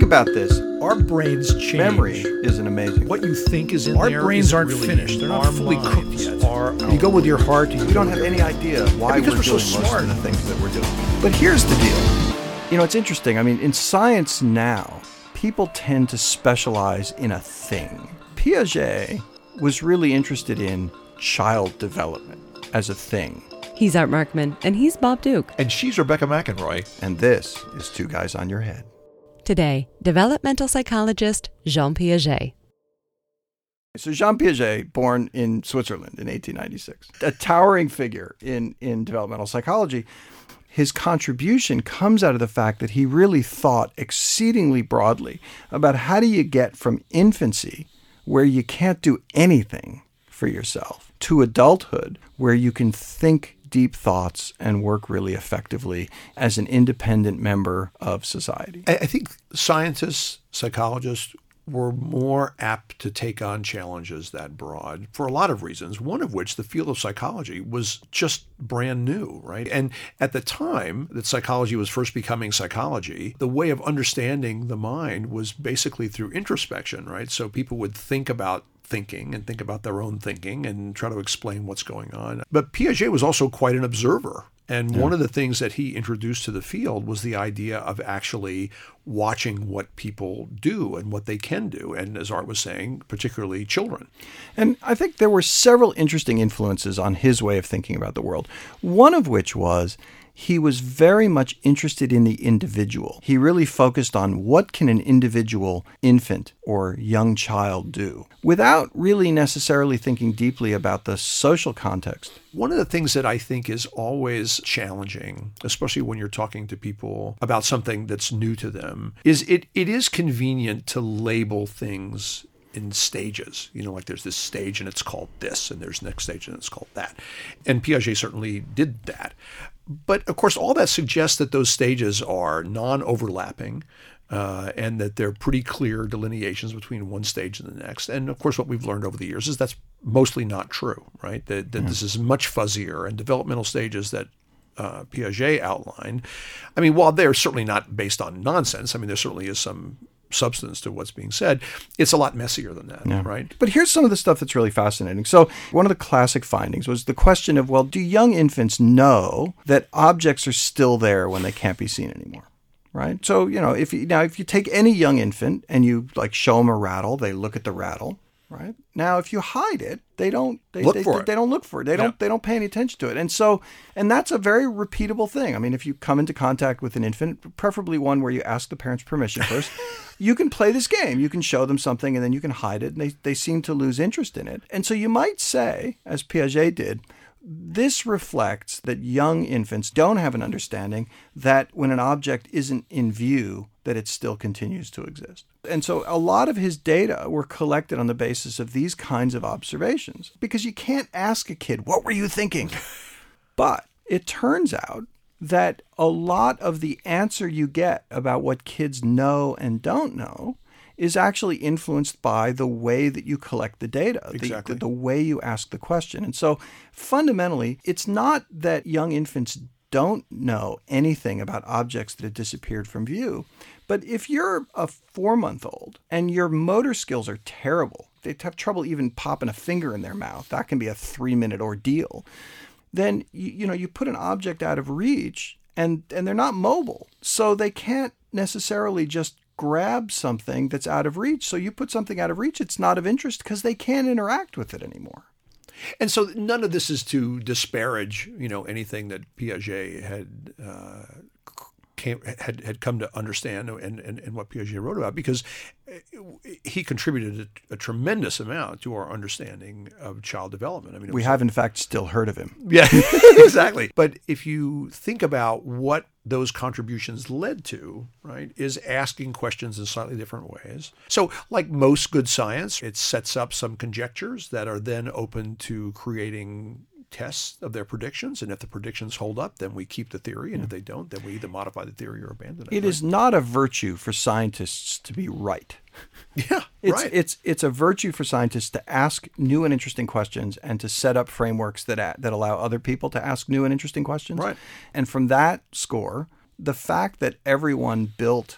about this. Our brains change. Memory is an amazing. What you think is in Our there. brains is aren't really finished. They're not our fully cooked minds yet. You go with your heart. We don't have any idea why because we're we're so doing most smart. of the things that we're doing. But here's the deal. You know, it's interesting. I mean, in science now, people tend to specialize in a thing. Piaget was really interested in child development as a thing. He's Art Markman, and he's Bob Duke. And she's Rebecca McEnroy. And this is Two Guys on Your Head. Today, developmental psychologist Jean Piaget. So Jean Piaget, born in Switzerland in 1896, a towering figure in developmental psychology. His contribution comes out of the fact that he really thought exceedingly broadly about how do you get from infancy, where you can't do anything for yourself, to adulthood, where you can think deep thoughts and work really effectively as an independent member of society. I think scientists, psychologists were more apt to take on challenges that broad for a lot of reasons, one of which the field of psychology was just brand new, right? And at the time that psychology was first becoming psychology, the way of understanding the mind was basically through introspection, right? So people would think about thinking and think about their own thinking and try to explain what's going on. But Piaget was also quite an observer. And one of the things that he introduced to the field was the idea of actually watching what people do and what they can do. And as Art was saying, particularly children. And I think there were several interesting influences on his way of thinking about the world. One of which was he was very much interested in the individual. He really focused on what can an individual infant or young child do without really necessarily thinking deeply about the social context. One of the things that I think is always challenging, especially when you're talking to people about something that's new to them, is it is convenient to label things in stages. You know, like there's this stage and it's called this, and there's next stage and it's called that. And Piaget certainly did that. But of course, all that suggests that those stages are non-overlapping, and that they're pretty clear delineations between one stage and the next. And of course, what we've learned over the years is that's mostly not true, right? That this is much fuzzier, and developmental stages that Piaget outlined, I mean, while they're certainly not based on nonsense, I mean, there certainly is some substance to what's being said, it's a lot messier than that, right? But here's some of the stuff that's really fascinating. So one of the classic findings was the question of, well, do young infants know that objects are still there when they can't be seen anymore? Right? So, you know, if you take any young infant and you like show them a rattle, they look at the rattle, right? Now, if you hide it, they don't look for it. They don't pay any attention to it. And that's a very repeatable thing. I mean, if you come into contact with an infant, preferably one where you ask the parents' permission first, you can play this game. You can show them something and then you can hide it, and they seem to lose interest in it. And so you might say, as Piaget did, this reflects that young infants don't have an understanding that when an object isn't in view, that it still continues to exist. And so a lot of his data were collected on the basis of these kinds of observations, because you can't ask a kid, what were you thinking? But it turns out that a lot of the answer you get about what kids know and don't know is actually influenced by the way that you collect the data, exactly. the way you ask the question. And so fundamentally, it's not that young infants don't know anything about objects that have disappeared from view, but if you're a 4-month-old and your motor skills are terrible, they have trouble even popping a finger in their mouth, that can be a 3-minute ordeal, then you put an object out of reach and they're not mobile, so they can't necessarily just grab something that's out of reach. So you put something out of reach, it's not of interest because they can't interact with it anymore. And so none of this is to disparage, anything that Piaget had come to understand and what Piaget wrote about, because he contributed a tremendous amount to our understanding of child development. I mean, we have in fact still heard of him. Yeah, exactly. But if you think about what those contributions led to, right, is asking questions in slightly different ways. So like most good science, it sets up some conjectures that are then open to creating tests of their predictions. And if the predictions hold up, then we keep the theory. And if they don't, then we either modify the theory or abandon it. It is not a virtue for scientists to be right. Yeah, right. It's a virtue for scientists to ask new and interesting questions and to set up frameworks that allow other people to ask new and interesting questions. Right. And from that score, the fact that everyone built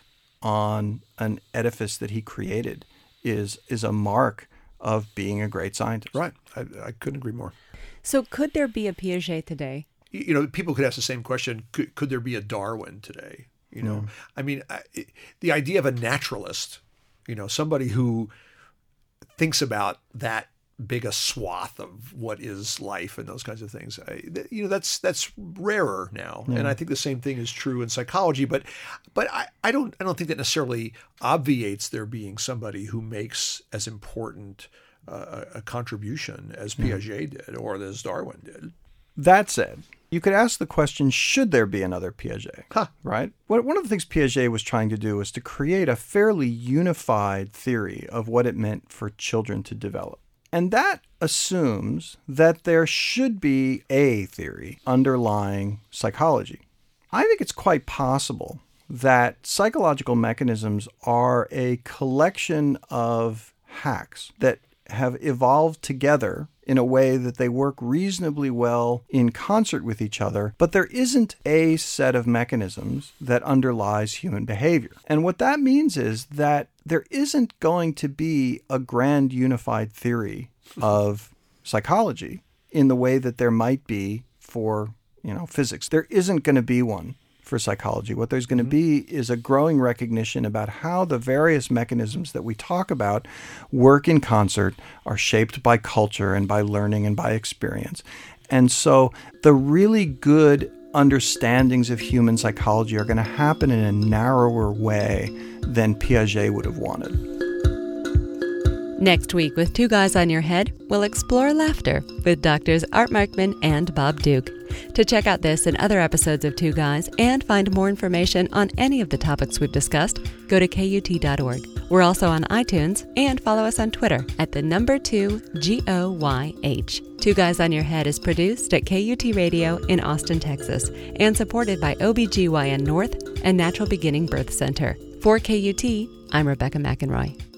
on an edifice that he created is a mark of being a great scientist. Right. I couldn't agree more. So could there be a Piaget today? You know, people could ask the same question. Could there be a Darwin today? You know, I mean, the idea of a naturalist, you know, somebody who thinks about that big a swath of what is life and those kinds of things, you know, that's rarer now. And I think the same thing is true in psychology. But I don't think that necessarily obviates there being somebody who makes as important a contribution as Piaget did or as Darwin did. That said, you could ask the question, should there be another Piaget? Right? One of the things Piaget was trying to do was to create a fairly unified theory of what it meant for children to develop. And that assumes that there should be a theory underlying psychology. I think it's quite possible that psychological mechanisms are a collection of hacks that have evolved together in a way that they work reasonably well in concert with each other, but there isn't a set of mechanisms that underlies human behavior. And what that means is that there isn't going to be a grand unified theory of psychology in the way that there might be for, you know, physics. There isn't going to be one for psychology. What there's going to be is a growing recognition about how the various mechanisms that we talk about work in concert, are shaped by culture and by learning and by experience. And so the really good understandings of human psychology are going to happen in a narrower way than Piaget would have wanted. Next week, with Two Guys on Your Head, we'll explore laughter with Doctors Art Markman and Bob Duke. To check out this and other episodes of Two Guys and find more information on any of the topics we've discussed, go to KUT.org. We're also on iTunes, and follow us on Twitter at @2GOYH. Two Guys on Your Head is produced at KUT Radio in Austin, Texas, and supported by OBGYN North and Natural Beginning Birth Center. For KUT, I'm Rebecca McEnroy.